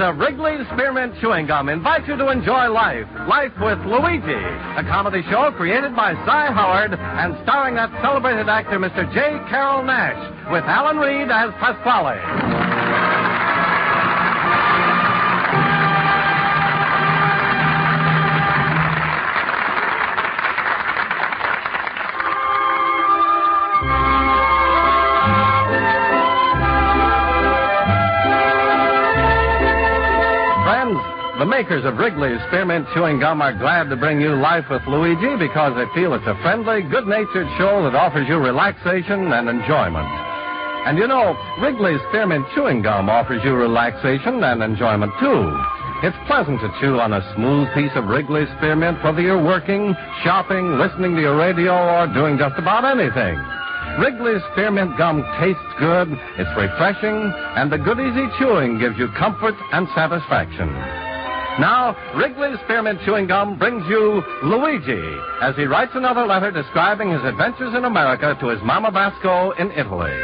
of Wrigley's Spearmint Chewing Gum invite you to enjoy Life. Life with Luigi, a comedy show created by Cy Howard and starring that celebrated actor, Mr. J. Carroll Nash, with Alan Reed as Pasquale. The makers of Wrigley's Spearmint Chewing Gum are glad to bring you Life with Luigi because they feel it's a friendly, good-natured show that offers you relaxation and enjoyment. And you know, Wrigley's Spearmint Chewing Gum offers you relaxation and enjoyment, too. It's pleasant to chew on a smooth piece of Wrigley's Spearmint whether you're working, shopping, listening to your radio, or doing just about anything. Wrigley's Spearmint Gum tastes good, it's refreshing, and the good easy chewing gives you comfort and satisfaction. Now, Wrigley's Spearmint Chewing Gum brings you Luigi as he writes another letter describing his adventures in America to his Mama Basco in Italy.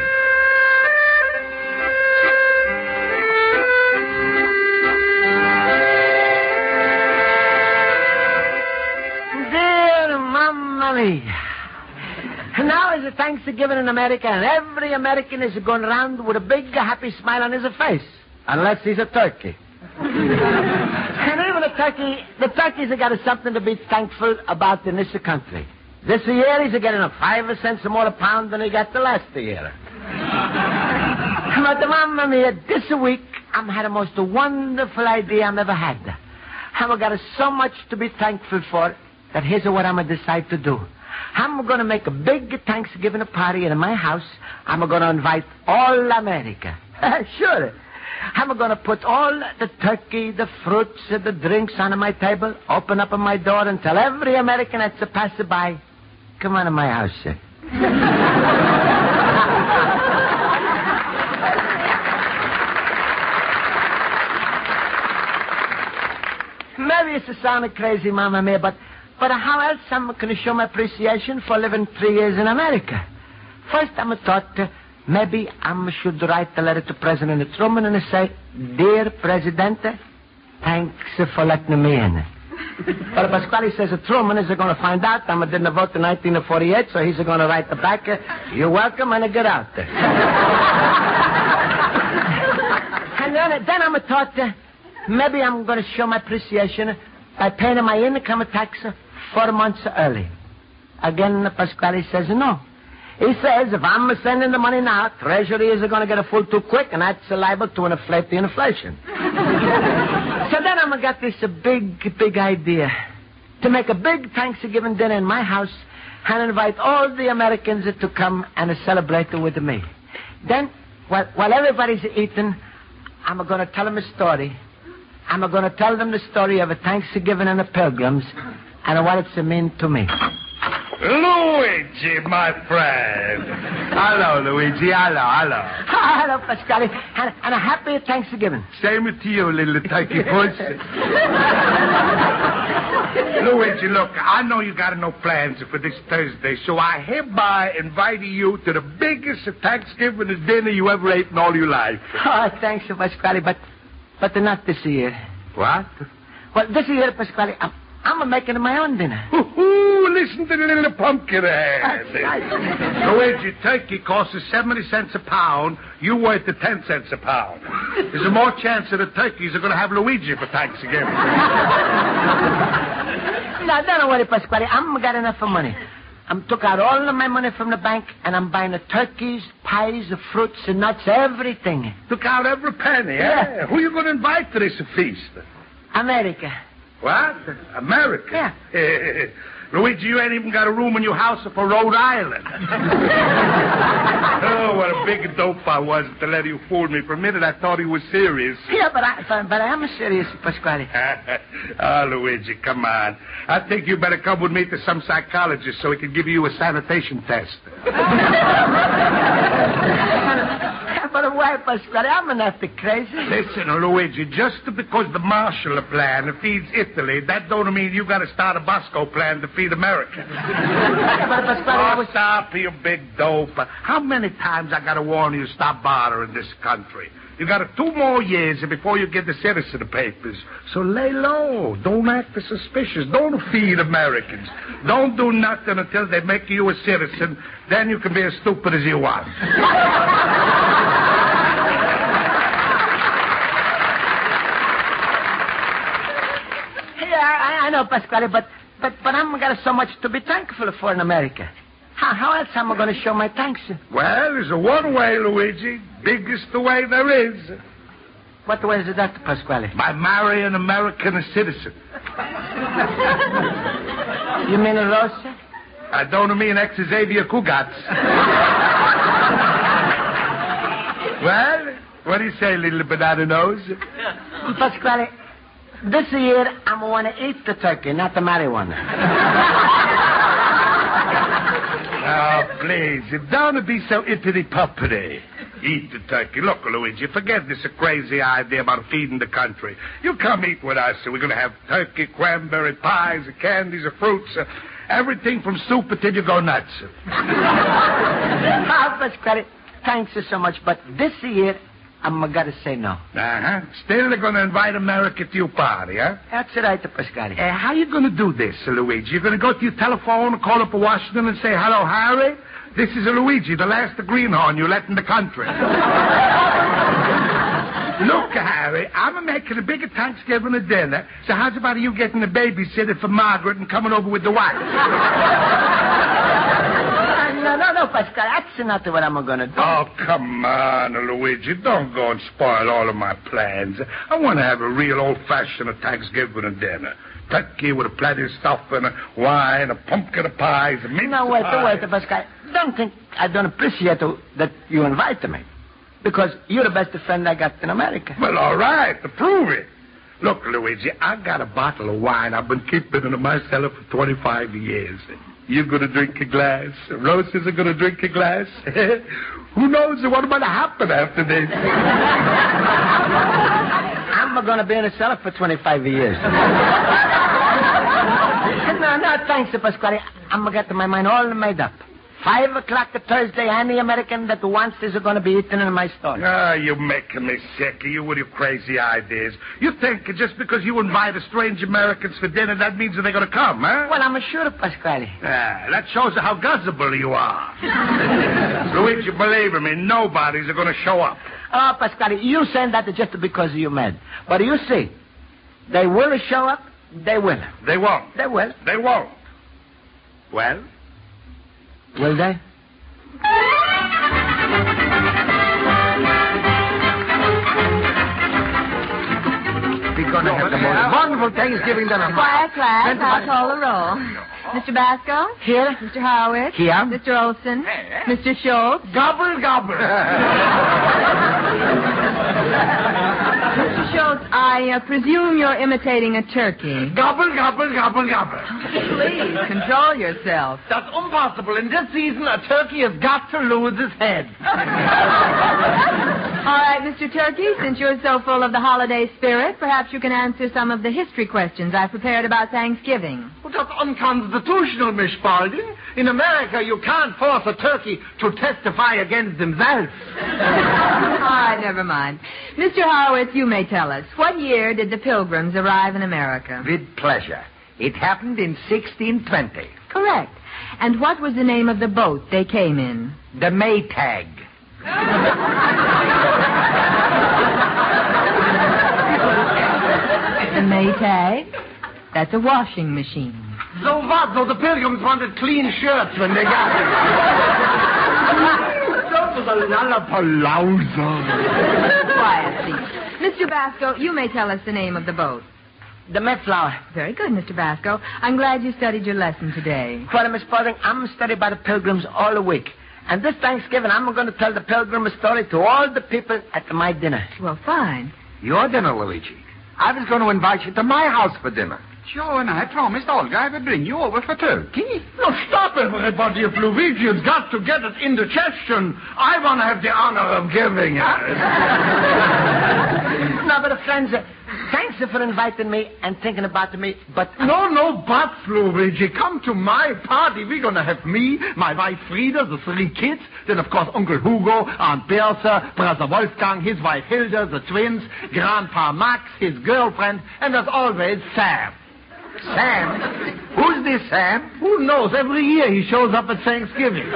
Dear Mamma Mia. Now is the Thanksgiving in America, and every American is going around with a big, happy smile on his face. Unless he's a turkey. And even the turkeys have got something to be thankful about in this country. This year, he's getting a 5 cents more a pound than he got the last year. But, Mamma Mia, this week, I'm had the most wonderful idea I've ever had. I've got so much to be thankful for that here's what I'm going to decide to do. I'm going to make a big Thanksgiving party in my house. I'm going to invite all America. Sure. I'm going to put all the turkey, the fruits, and the drinks on my table, open up my door, and tell every American that's a passerby, come on to my house, sir. Maybe it's a sound crazy, Mamma Mia, but how else am I going to show my appreciation for living 3 years in America? First, I'm thought maybe I should write a letter to President Truman and say, Dear President, thanks for letting me in. But Pasquale says Truman is going to find out I didn't vote in 1948, so he's going to write back, you're welcome, and get out. And then I'm thought maybe I'm going to show my appreciation by paying my income tax 4 months early. Again, Pasquale says no. He says if I'm sending the money now, Treasury is going to get a full too quick, and that's liable to inflate the inflation. So then I'm got this big idea to make a big Thanksgiving dinner in my house and invite all the Americans to come and celebrate with me. Then, while everybody's eating, I'm going to tell them a story. I'm going to tell them the story of a Thanksgiving and the Pilgrims and what it's mean to me. Luigi, my friend. Hello, Luigi. Hello. Hello, Pasquale. And a happy Thanksgiving. Same to you, little turkey puss. Luigi, look, I know you got no plans for this Thursday, so I hereby invite you to the biggest Thanksgiving dinner you ever ate in all your life. Oh, thanks, Pasquale, but not this year. What? Well, this year, Pasquale, I'm making my own dinner. Listen to the little pumpkin head. Luigi, turkey costs 70 cents a pound. You worth 10 cents a pound. There's a more chance that the turkeys are going to have Luigi for Thanksgiving. Now, don't worry, Pasquale. I'm got enough money. I'm took out all of my money from the bank, and I'm buying the turkeys, pies, the fruits, and nuts, everything. Took out every penny, Yeah. Who you going to invite to this feast? America. What? America? Yeah. Luigi, you ain't even got a room in your house for Rhode Island. Oh, what a big dope I was to let you fool me. For a minute, I thought he was serious. Yeah, but I am serious, Pasquale. Luigi, come on. I think you better come with me to some psychologist so he can give you a sanitation test. But why, Pasquale? I'm not crazy. Listen, Luigi, just because the Marshall Plan feeds Italy, that don't mean you got to start a Bosco Plan to feed America. But Pasquale, Stop, you big dope. How many times I got to warn you to stop bothering this country? You got 2 more years before you get the citizen papers. So lay low. Don't act suspicious. Don't feed Americans. Don't do nothing until they make you a citizen. Then you can be as stupid as you want. Yeah, I know, Pasquale, but I'm got so much to be thankful for in America. How else am I going to show my thanks? Well, there's one way, Luigi. Biggest way there is. What way is that, Pasquale? By marrying an American citizen. You mean a Rosa? I don't mean ex-Xavier Cugats. Well, what do you say, little banana nose? Pasquale, this year I'm going to eat the turkey, not to marry one. Oh, please, don't be so ippity-puppity. Eat the turkey. Look, Luigi, forget this crazy idea about feeding the country. You come eat with us. We're going to have turkey, cranberry pies, candies, fruits, everything from soup until you go nuts. Pasquale, thanks so much, but this year I'm going to say no. Uh-huh. Still they're going to invite America to your party, huh? That's right, Pasquale. How you going to do this, Luigi? You're going to go to your telephone, call up Washington and say, hello, Harry? This is Luigi, the last greenhorn you let in the country. Look, Harry, I'm making a bigger Thanksgiving dinner, so how's about you getting a babysitter for Margaret and coming over with the wife? No, Pasquale, that's not what I'm going to do. Oh, come on, Luigi. Don't go and spoil all of my plans. I want to have a real old-fashioned Thanksgiving dinner. Turkey with a plenty of stuffing, wine, a pumpkin of pies, a meat wait, Pasquale. Don't think I don't appreciate that you invited me. Because you're the best friend I got in America. Well, all right, to prove it. Look, Luigi, I got a bottle of wine I've been keeping in my cellar for 25 years. You're going to drink a glass. Roses are going to drink a glass. Who knows what might happen after this? I'm going to be in the cellar for 25 years. No, thanks, Pasquale. I'm going to get my mind all made up. 5 o'clock Thursday, any American that wants is going to be eaten in my store. Ah, you're making me sick. You with your crazy ideas. You think just because you invite strange Americans for dinner, that means that they're going to come, huh? Well, I'm sure, Pasquale. That shows how gullible you are. Luigi, believe me, nobody's going to show up. Oh, Pasquale, you saying that just because you're mad. But you see, they will show up, they will. They won't. They will. They won't. Well? Will they? We're going to have the most wonderful Thanksgiving dinner. Quiet, class. I'll call the roll. Mr. Basco? Here. Mr. Howard? Here. Mr. Olson? Mr. Schultz? Gobble, gobble. Mr. Schultz, I presume you're imitating a turkey. Gobble, gobble, gobble, gobble. Please, control yourself. That's impossible. In this season, a turkey has got to lose his head. All right, Mr. Turkey, since you're so full of the holiday spirit, perhaps you can answer some of the history questions I prepared about Thanksgiving. Well, that's unconstitutional, Miss Spaulding. In America, you can't force a turkey to testify against himself. All right, never mind. Mr. Howard, you may tell us, what year did the Pilgrims arrive in America? With pleasure. It happened in 1620. Correct. And what was the name of the boat they came in? The Maytag. The Maytag? That's a washing machine. So what? So the Pilgrims wanted clean shirts when they got it. That was a lollapalooza. Quiet, please. Mr. Basco, you may tell us the name of the boat. The Mayflower. Very good, Mr. Basco. I'm glad you studied your lesson today. Well, Miss Spaulding, I'm studied by the Pilgrims all the week. And this Thanksgiving, I'm going to tell the Pilgrim story to all the people at my dinner. Well, fine. Your dinner, Luigi. I was going to invite you to my house for dinner. Joe and I promised Olga I would bring you over for turkey. No, stop everybody. If Luigi has got to get it indigestion, I want to have the honor of giving it. No, but friends, thanks for inviting me and thinking about me, but... No buts, Luigi. Come to my party. We're going to have me, my wife Frida, the 3 kids, then, of course, Uncle Hugo, Aunt Bertha, Brother Wolfgang, his wife Hilda, the twins, Grandpa Max, his girlfriend, and as always, Sam. Sam? Who's this Sam? Who knows? Every year he shows up at Thanksgiving.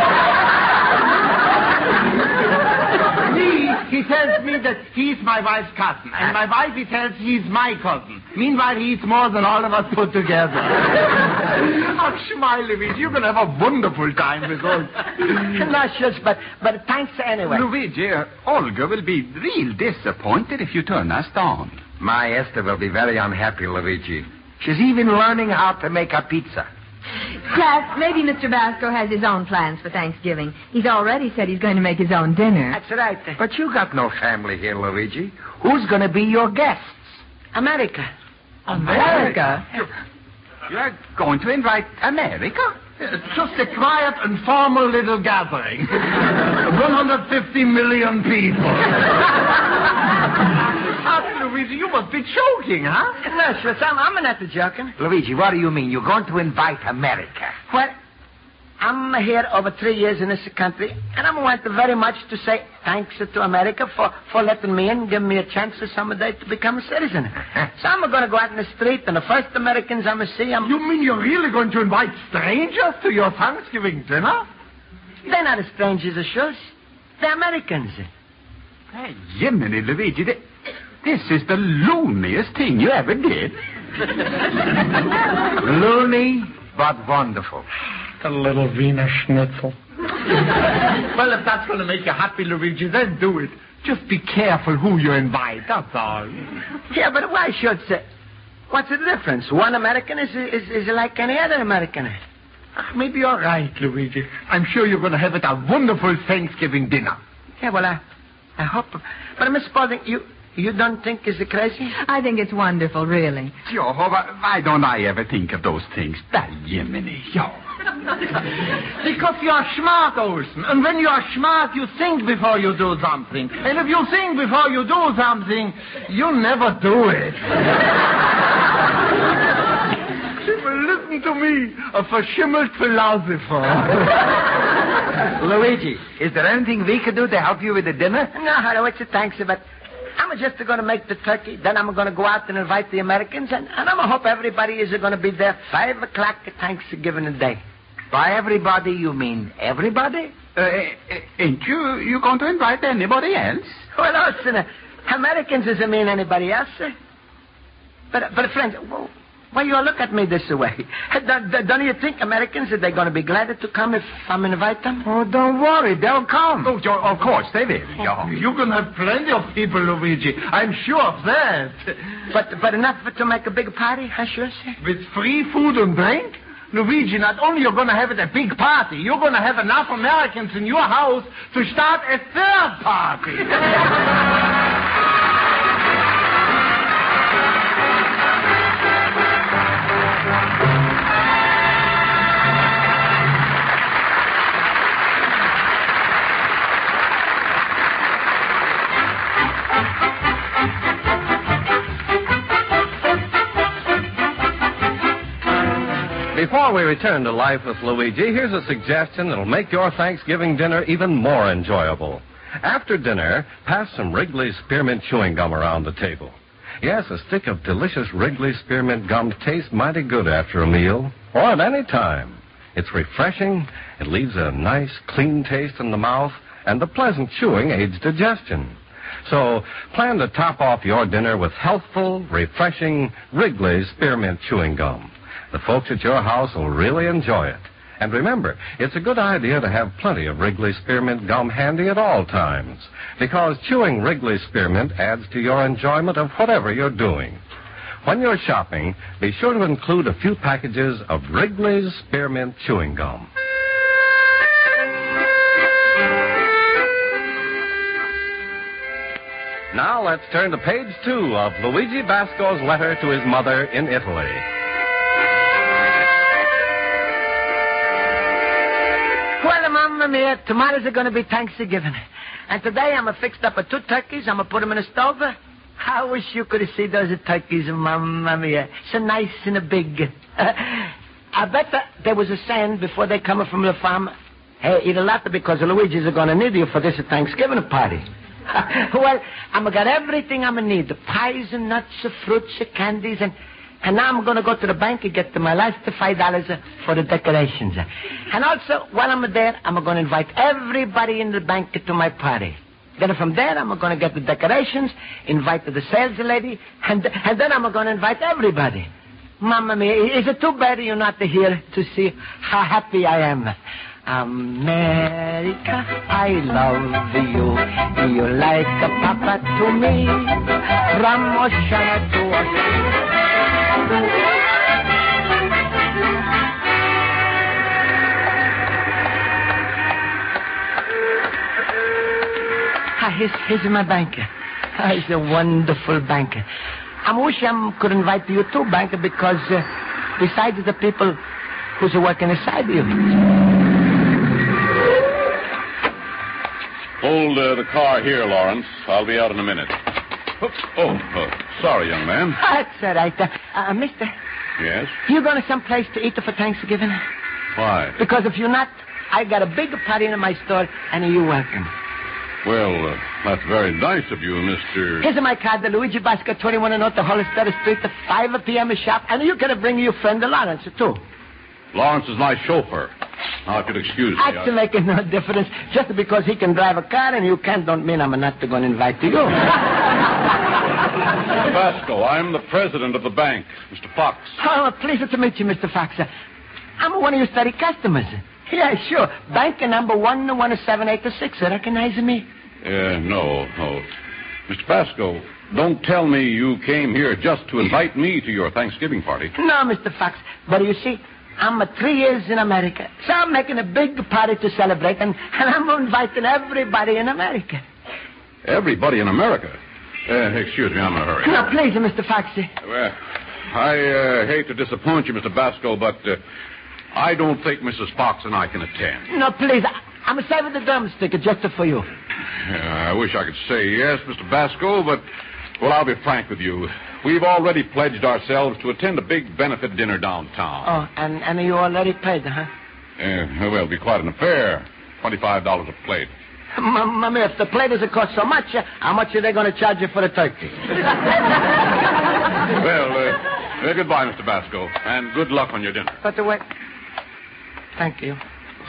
He tells me that he's my wife's cousin. And my wife, he tells he's my cousin. Meanwhile, he eats more than all of us put together. Oh, smile, Luigi. You're going to have a wonderful time with us. No, shush, but thanks anyway. Luigi, Olga will be real disappointed if you turn us down. My Esther will be very unhappy, Luigi. She's even learning how to make a pizza. Class, maybe Mr. Basco has his own plans for Thanksgiving. He's already said he's going to make his own dinner. That's right. But you got no family here, Luigi. Who's going to be your guests? America. America? You're going to invite America? It's just a quiet and formal little gathering. 150 million people. Luigi, you must be joking, huh? No, shush, I'm not joking. Luigi, what do you mean? You're going to invite America? Well, I'm here over 3 years in this country, and I want very much to say thanks to America for letting me in, giving me a chance someday to become a citizen. So I'm going to go out in the street, and the first Americans I'm going to see, You mean you're really going to invite strangers to your Thanksgiving dinner? They're not strangers, shush. They're Americans. Hey, Jiminy, Luigi, this is the looniest thing you ever did. Loony, but wonderful. The little Wiener Schnitzel. Well, if that's going to make you happy, Luigi, then do it. Just be careful who you invite, that's all. Yeah, but why should say? What's the difference? One American is like any other American. Maybe you're right, Luigi. I'm sure you're going to have a wonderful Thanksgiving dinner. Yeah, well, I hope. But Miss Spaulding, you don't think it's crazy? I think it's wonderful, really. Joe, why don't I ever think of those things? That Jiminy, Joe. Because you're smart, Olsen. And when you're smart, you think before you do something. And if you think before you do something, you never do it. Listen to me, a verschimmelt philosopher. Luigi, is there anything we could do to help you with the dinner? No, Harry, what's your thanks, but I'm just going to make the turkey. Then I'm going to go out and invite the Americans, and I'm going to hope everybody is going to be there 5 o'clock Thanksgiving Day. By everybody, you mean everybody? Ain't you going to invite anybody else? Well, listen, Americans doesn't mean anybody else. But friends, why you all look at me this way? Don't you think Americans, are they going to be glad to come if I'm invite them? Oh, don't worry, they'll come. Oh, Joe, of course they will. You're going to have plenty of people, Luigi. I'm sure of that. But enough to make a big party, I sure say. With free food and drink? Luigi, not only you're going to have a big party, you're going to have enough Americans in your house to start a 3rd party. Before we return to Life with Luigi, here's a suggestion that'll make your Thanksgiving dinner even more enjoyable. After dinner, pass some Wrigley's Spearmint Chewing Gum around the table. Yes, a stick of delicious Wrigley's Spearmint Gum tastes mighty good after a meal, or at any time. It's refreshing, it leaves a nice, clean taste in the mouth, and the pleasant chewing aids digestion. So, plan to top off your dinner with healthful, refreshing Wrigley's Spearmint Chewing Gum. The folks at your house will really enjoy it. And remember, it's a good idea to have plenty of Wrigley Spearmint Gum handy at all times, because chewing Wrigley Spearmint adds to your enjoyment of whatever you're doing. When you're shopping, be sure to include a few packages of Wrigley's Spearmint Chewing Gum. Now let's turn to page 2 of Luigi Basco's letter to his mother in Italy. Well, Mamma Mia, tomorrow's going to be Thanksgiving. And today I'm fixed up 2 turkeys. I'm going to put them in a stove. I wish you could see those turkeys, Mamma Mia. So nice and big. I bet there was a saying before they come from the farm. Hey, eat a lot because Luigi's going to need you for this Thanksgiving party. Well, I'm going to get everything I'm going to need. The pies and nuts, fruits, candies, and now I'm going to go to the bank and get my last $5 for the decorations. And also, while I'm there, I'm going to invite everybody in the bank to my party. Then from there, I'm going to get the decorations, invite the sales lady, and then I'm going to invite everybody. Mamma mia, is it too bad you're not here to see how happy I am? America, I love you. You're like a papa to me. From ocean to ocean. Here's my banker. He's a wonderful banker. I wish I could invite you too, banker, because besides the people who's working inside you. Hold the car here, Lawrence. I'll be out in a minute. Oops. Sorry, young man. That's all right. Mister. Yes? You going to someplace to eat for Thanksgiving? Why? Because if you're not, I got a big party in my store, and you're welcome. Well, that's very nice of you, Mr. Here's my card, the Luigi Basco, 21 North Hollister Street, the 5 p.m. shop, and you can bring your friend Lawrence, too. Lawrence is my chauffeur. Now, if you'd excuse me. That's making no difference. Just because he can drive a car and you can't don't mean I'm not going to invite you. Mr. Basco, I'm the president of the bank, Mr. Fox. Oh, pleasure to meet you, Mr. Fox. I'm one of your steady customers. Yeah, sure. Bank number 11786. Recognize me? No. Mr. Basco, don't tell me you came here just to invite me to your Thanksgiving party. No, Mr. Fox. But you see, I'm 3 years in America. So I'm making a big party to celebrate, and I'm inviting everybody in America. Everybody in America? Excuse me, I'm in a hurry. No, please, Mr. Fox. Well, I hate to disappoint you, Mr. Basco, but I don't think Mrs. Fox and I can attend. No, please. I'm saving the drumstick just for you. I wish I could say yes, Mr. Basco, but, well, I'll be frank with you. We've already pledged ourselves to attend a big benefit dinner downtown. Oh, and you already paid, huh? Well, it'll be quite an affair. $25 a plate. Mamma, if the plate doesn't cost so much, how much are they going to charge you for the turkey? Well, goodbye, Mr. Basco, and good luck on your dinner. But wait. Thank you.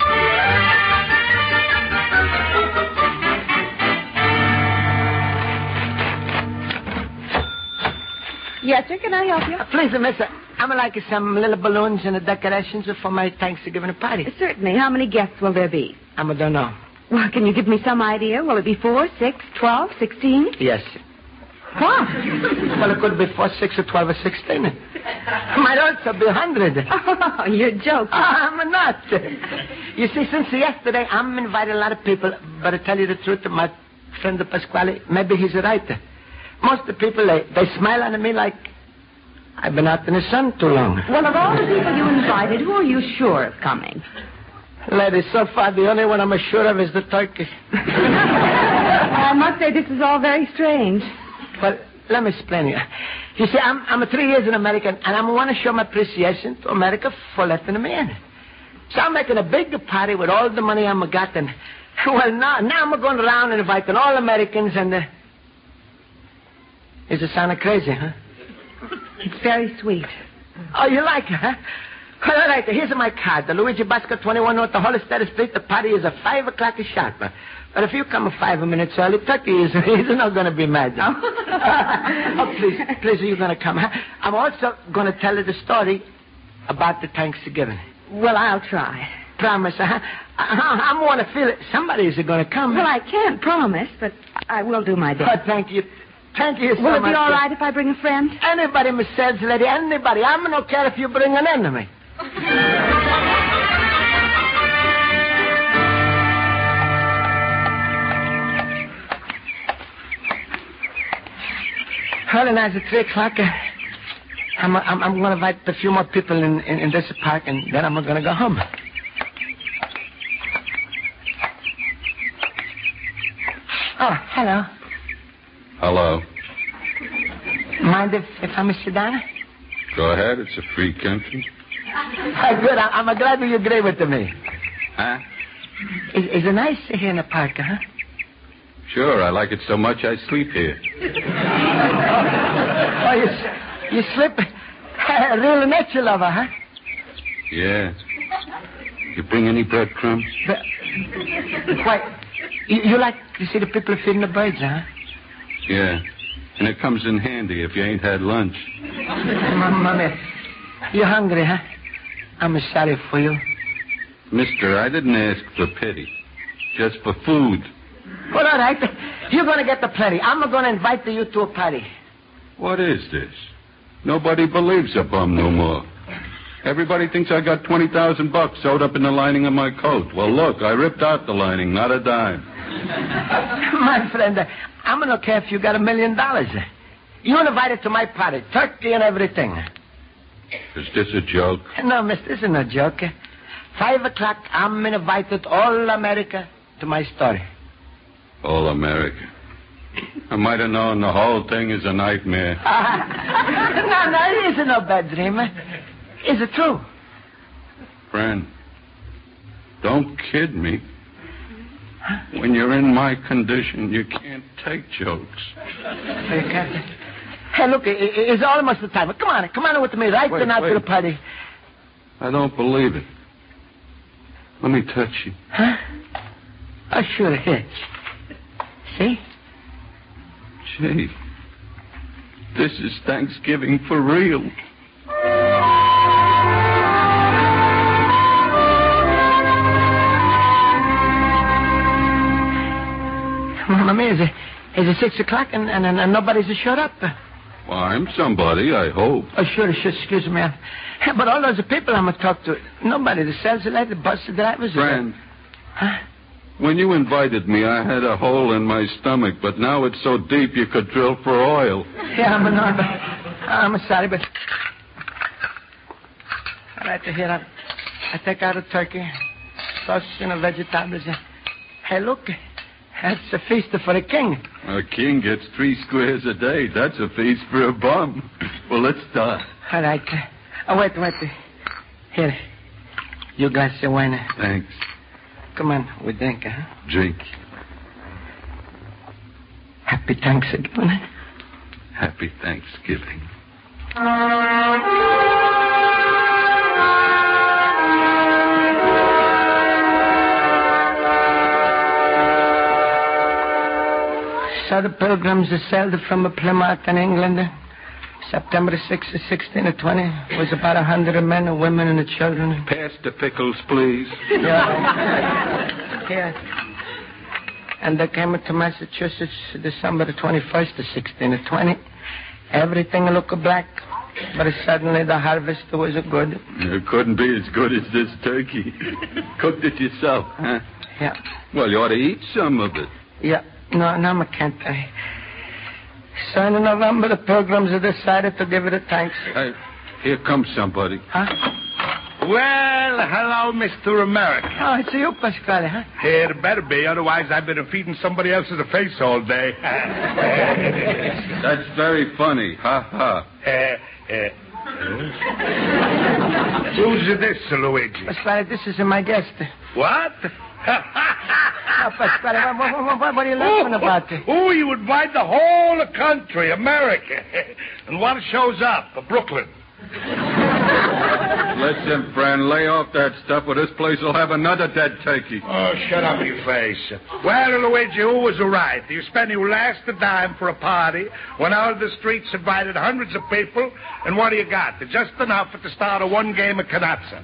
Yes, sir. Can I help you? Please, miss, I'm like some little balloons and decorations for my Thanksgiving party. Certainly. How many guests will there be? I don't know. Well, can you give me some idea? Will it be 4, 6, 12, 16? Yes. What? Well, it could be 4, 6, or 12, or 16. Might also be 100. Oh, you're joking. I'm not. You see, since yesterday, I'm invited a lot of people. But to tell you the truth, my friend Pasquale, maybe he's right. Most of the people, they smile at me like I've been out in the sun too long. Well, of all the people you invited, who are you sure of coming? Lady, so far the only one I'm sure of is the turkey. I must say this is all very strange. Well, let me explain you. You see, I'm 3 years in America, and I want to show my appreciation to America for letting me in. So I'm making a big party with all the money I'm got, and well, now I'm going around and inviting all Americans, and is it sounding crazy, huh? It's very sweet. Oh, you like it, huh? Well, all right, here's my card. The Luigi Basco, 21 North Hollister Street. The party is at 5 o'clock sharp. But if you come 5 minutes early, Turkey is not going to be mad. Oh, please, are you going to come? Huh? I'm also going to tell you the story about the Thanksgiving. Well, I'll try. Promise, huh? I want to feel it. Somebody's going to come. Well, I can't promise, but I will do my best. Oh, thank you. Thank you so much. Will it be all right if I bring a friend? Anybody, Miss Sales Lady, anybody. I don't care if you bring an enemy. Early night at 3 o'clock. I'm going to invite a few more people in this park, and then I'm going to go home. Oh, hello. Hello. Mind if I may sit down? Go ahead. It's a free country. Good. I'm glad you agree with me. Huh? Is it nice here in the park, huh? Sure. I like it so much I sleep here. Oh, you sleep? Real nature lover, huh? Yeah. You bring any breadcrumbs? Why, you like to see the people feeding the birds, huh? Yeah. And it comes in handy if you ain't had lunch. Mommy, you hungry, huh? I'm sorry for you. Mister, I didn't ask for pity. Just for food. Well, all right. You're going to get the plenty. I'm going to invite you to a party. What is this? Nobody believes a bum no more. Everybody thinks I got $20,000 sewed up in the lining of my coat. Well, look, I ripped out the lining, not a dime. My friend, I'm going to care if you got $1 million. You're invited to my party, turkey and everything. Is this a joke? No, miss, this isn't a joke. 5 o'clock, I'm invited all America to my story. All America. I might have known the whole thing is a nightmare. No, it isn't no bad dream. Is it true? Friend, don't kid me. When you're in my condition, you can't take jokes. You can't. Hey, look, it's almost the time. Come on with me right now to the party. I don't believe it. Let me touch you. Huh? Oh, sure. Here. See? Gee, this is Thanksgiving for real. Mommy, is it 6 o'clock and nobody's showed up? Well, I'm somebody, I hope. Oh, sure, excuse me. But all those people I'm going to talk to, nobody. The sales lady, the bus drivers. Friend. Huh? When you invited me, I had a hole in my stomach, but now it's so deep you could drill for oil. Yeah, I'm sorry, but... All right, here, I take out a turkey, sausage and vegetables. Hey, look, that's a feast for a king. A king gets 3 squares a day. That's a feast for a bum. Well, let's start. All right. Oh, wait. Here, you glass of wine. Thanks. Come on, we drink, huh? Drink. Happy Thanksgiving. Happy Thanksgiving. So the Pilgrims sailed from Plymouth in England. September 6th, 1620. It was about 100 men, women, and children. Pass the pickles, please. Yeah. And they came to Massachusetts December 21st, 1620. Everything looked black, but suddenly the harvest was good. It couldn't be as good as this turkey. Cooked it yourself, huh? Yeah. Well, you ought to eat some of it. Yeah. No, I can't. So in November, the Pilgrims decided to give it a thanks. Hey, here comes somebody. Huh? Well, hello, Mr. America. Oh, it's you, Pasquale, huh? It better be, otherwise I've been feeding somebody else's face all day. That's very funny. Ha, ha. Who's this, Luigi? Pasquale, this is my guest. What? Oh, Pasquale, what are you laughing about? Oh, you invite the whole country, America. And what shows up? Brooklyn. Listen, friend, lay off that stuff, or this place will have another dead turkey. Oh, shut up, you face. Well, Luigi, who was right? You spent your last dime for a party, went out of the streets, invited hundreds of people, and what do you got? Just enough to start a 1 game of canazza.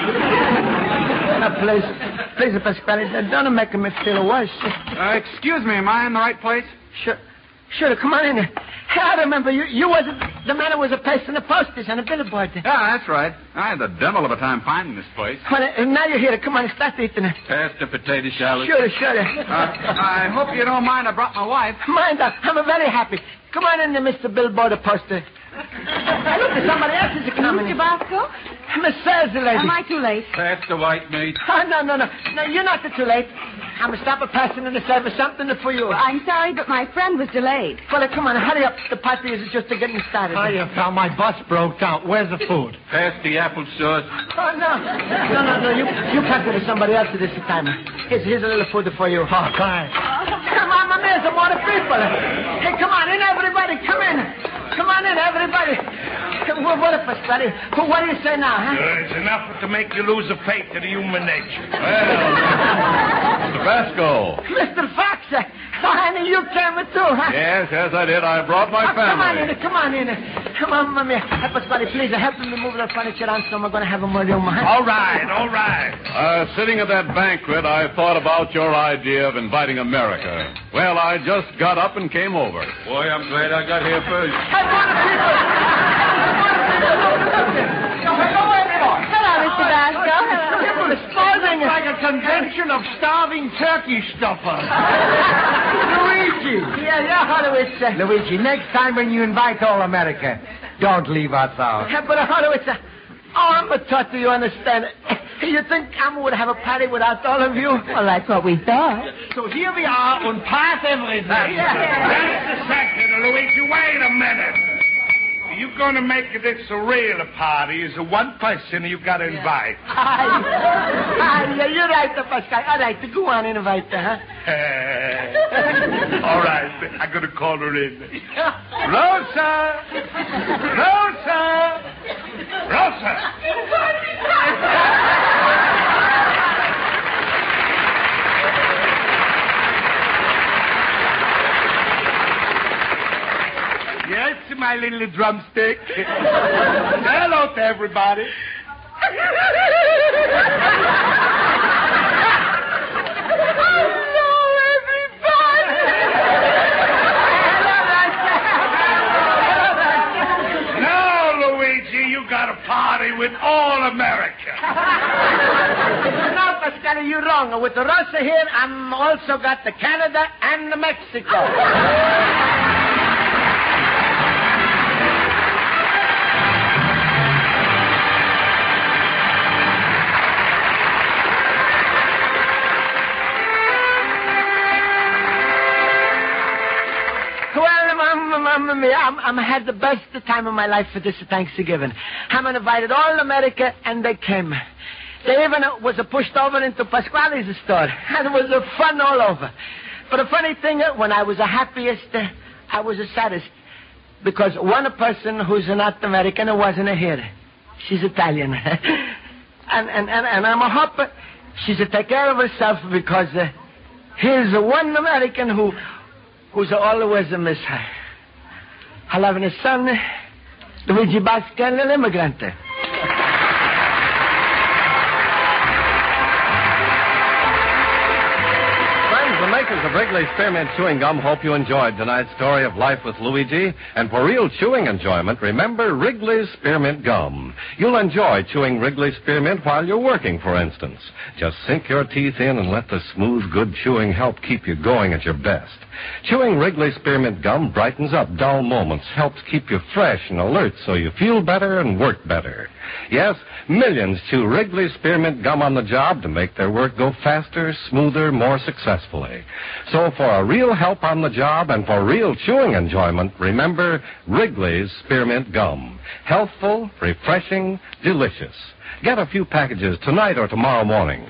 Please, Pasquale, don't make me feel worse. Excuse me, am I in the right place? Sure, come on in. I remember you was the man who was pasting the posters on the billboard. Yeah, that's right. I had the devil of a time finding this place. Well, now you're here. Come on, start eating it. Pass the potato salad. Sure. I hope you don't mind I brought my wife. Mind, I'm very happy. Come on in there, Mr. Billboard poster. Look, somebody else is coming. Mr. Bosco? Miss Thursday, lady. Am I too late? Pass the white meat. Oh, no. No, you're not too late. I'm going to stop a passing in the service. Something for you. Well, I'm sorry, but my friend was delayed. Well, come on, hurry up. The party is just getting started. Hiya, pal. My bus broke down. Where's the food? Pass the applesauce. Oh, no. You pass it to somebody else this time. Here's a little food for you. Oh, thanks. Come on, my man. Some more people. Hey, come on in, everybody. Come in. Come on in, everybody. What if I study? What do you say now, huh? It's enough to make you lose a faith in human nature. Well, Mr. Basco. Mr. Fox, honey, you came too, huh? Yes, I did. I brought my family. Come on in. Come on, Mammy. Help us, buddy, please. Help me move the furniture on, so we're going to have a more room, huh? All right. Sitting at that banquet, I thought about your idea of inviting America. Well, I just got up and came over. Boy, I'm glad I got here first. Hello, Mr. Basco. Hello. It's like a convention of starving turkey stuffers. Luigi. Yeah, Horowitz. Luigi, next time when you invite all America, don't leave us out. But Horowitz, I'm a tot, do you understand? You think I would have a party without all of you? Well, that's what we thought. So here we are on pass everything. Just a second, Luigi. Wait a minute. You're going to make this a real party. Is one person you got to invite. Yeah, you're right, Pascal. All right, go on and invite her, huh? All right, I'm going to call her in. Rosa! Yes, my little drumstick. Say hello to everybody. Got a party with all America. No, Pascal, you're wrong. With the Russia here, I'm also got the Canada and the Mexico. I'm had the best time of my life for this Thanksgiving. I'm invited all America, and they came. They even was pushed over into Pasquale's store. And it was fun all over. But the funny thing, when I was the happiest, I was the saddest. Because one person who's not American wasn't here. She's Italian. and I'm a hope she's to take care of herself because here's one American who's always a miss her. I love his son, Luigi Basco, l'immigrante. Friends, the makers of Wrigley Spearmint Chewing Gum hope you enjoyed tonight's story of life with Luigi. And for real chewing enjoyment, remember Wrigley's Spearmint Gum. You'll enjoy chewing Wrigley Spearmint while you're working, for instance. Just sink your teeth in and let the smooth, good chewing help keep you going at your best. Chewing Wrigley Spearmint Gum brightens up dull moments, helps keep you fresh and alert so you feel better and work better. Yes, millions chew Wrigley Spearmint Gum on the job to make their work go faster, smoother, more successfully. So for a real help on the job and for real chewing enjoyment, remember Wrigley's Spearmint Gum. Healthful, refreshing, delicious. Get a few packages tonight or tomorrow morning.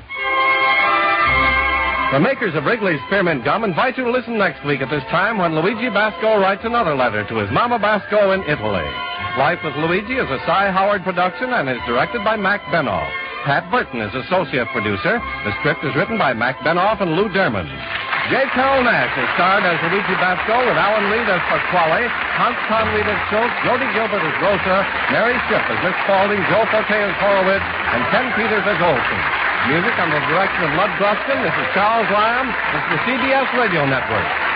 The makers of Wrigley's Spearmint Gum invite you to listen next week at this time when Luigi Basco writes another letter to his Mama Basco in Italy. Life with Luigi is a Cy Howard production and is directed by Mac Benoff. Pat Burton is associate producer. The script is written by Mac Benoff and Lou Derman. J. Carroll Nash is starred as Luigi Basco with Alan Reed as Pasquale, Hans Conried as Schultz, Jody Gilbert as Rosa, Mary Shipp as Miss Spaulding, Joe Forte as Horowitz, and Ken Peters as Olson. Music under the direction of Lud Gruskin. This is Charles Lamb. This is the CBS Radio Network.